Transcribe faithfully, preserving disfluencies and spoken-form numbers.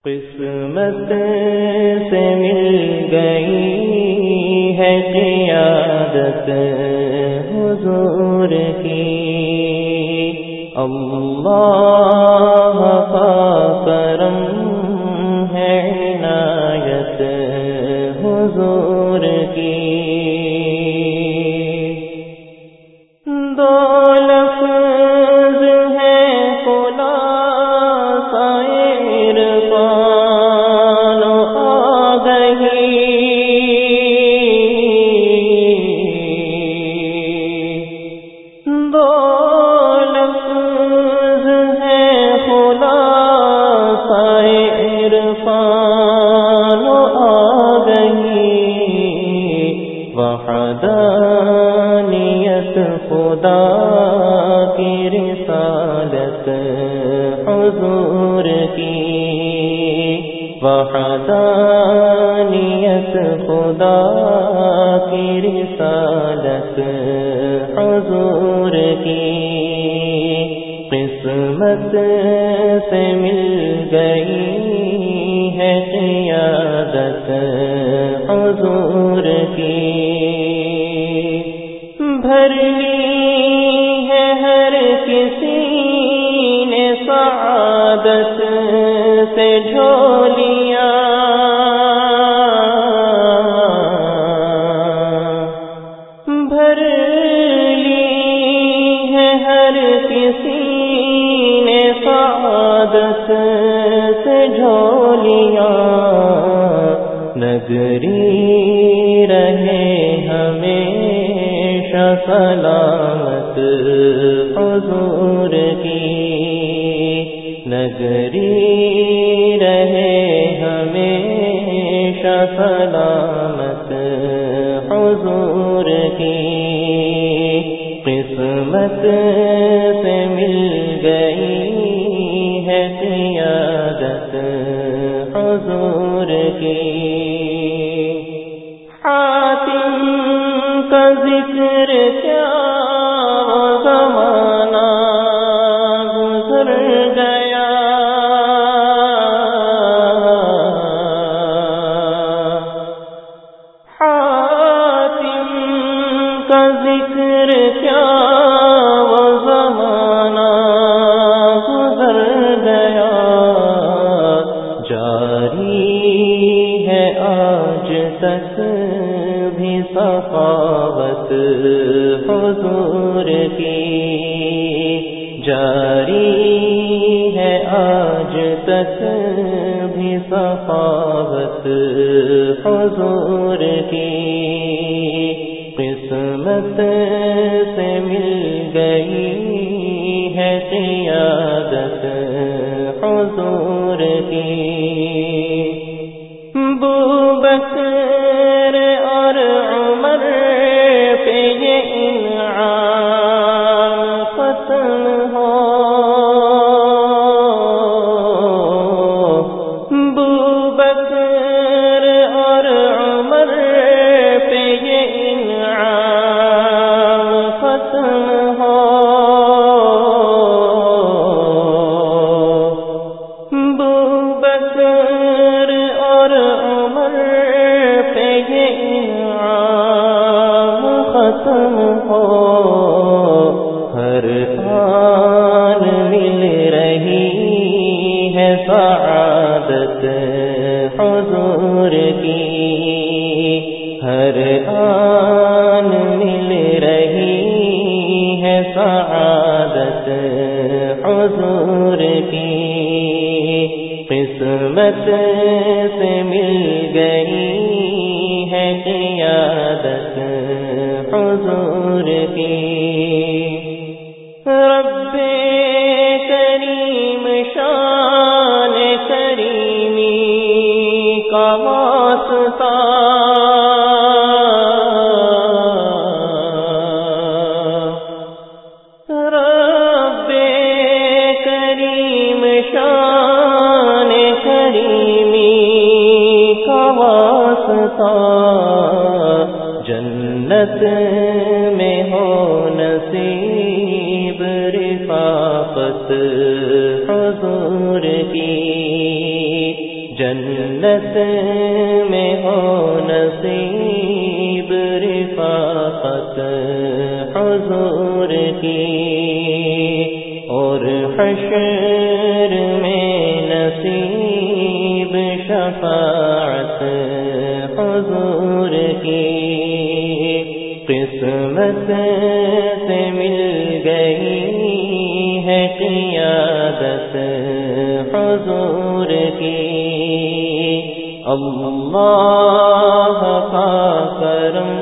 قسمت سے مل گئی ہے قیادت حضور کی، اللہ کا کرم ہے عنایت حضور کی۔ دو لفظ ہے خلاصہ عرفان آگہی، دو لفظ ہے خلاصہ عرفان آگہی، وحدانیت خدا کی رسالت حضور کی، وحدانیت خدا کی رسالت حضور کی۔ قسمت سے مل گئی ہے قیادت حضور کی، بھر لی ہے ہر کسی نے سعادت سے جھولیاں، بھر لی ہے ہر کسی نے سعادت سے جھولیاں، نگری رہے ہمیشہ سلامت حضور کی، نگری رہے ہمیشہ سلامت حضور کی۔ قسمت سے مل گئی ہے قیادت حضور کی۔ حاتم کا ذکر کیا وہ زمانہ گزر گیا، حاتم کا ذکر کیا وہ زمانہ گزر گیا، جاری ہے آج تک بھی سخاوت حضور کی، جاری ہے آج تک بھی سخاوت حضور کی۔ قسمت سے مل گئی ہے قیادت حضور کی، بوبکر اور عمر پہ یہ انعام ختم ہو، بوبکر اور عمر پہ یہ انعام ختم ہو، بوبکر اور عمر پہ یہ انعام ختم ہو، ہر آن مل رہی ہے سعادت حضور کی، ہر آن مل رہی ہے سعادت حضور کی۔ قسمت سے مل گئی ہے قیادت حضور کی۔ رب کریم شان کریمی کا واسطہ، رب کریم شان کریمی کا واسطہ، جنت میں ہو نصیب رفاقت حضور کی، جنت میں ہو نصیب رفاقت حضور کی، اور حشر میں نصیب شفاعت حضور کی، قسمت سے مل گئی ہے قیادت حضور کی، اللہ کا کرم